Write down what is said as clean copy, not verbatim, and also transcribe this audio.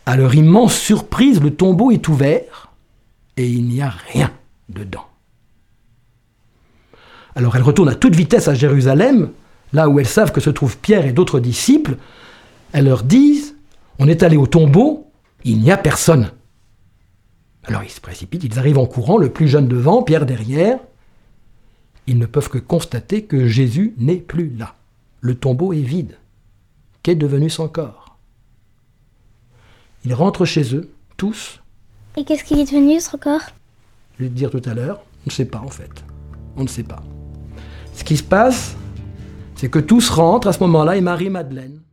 À leur immense surprise, le tombeau est ouvert et il n'y a rien dedans. Alors elles retournent à toute vitesse à Jérusalem, là où elles savent que se trouvent Pierre et d'autres disciples. Elles leur disent « On est allé au tombeau, il n'y a personne ». Alors ils se précipitent, ils arrivent en courant, le plus jeune devant, Pierre derrière. Ils ne peuvent que constater que Jésus n'est plus là. Le tombeau est vide. Qu'est devenu son corps? Ils rentrent chez eux, tous. Et qu'est-ce qu'il est devenu, son corps? Je vais te dire tout à l'heure, on ne sait pas en fait. On ne sait pas. Ce qui se passe, c'est que tous rentrent à ce moment-là et Marie-Madeleine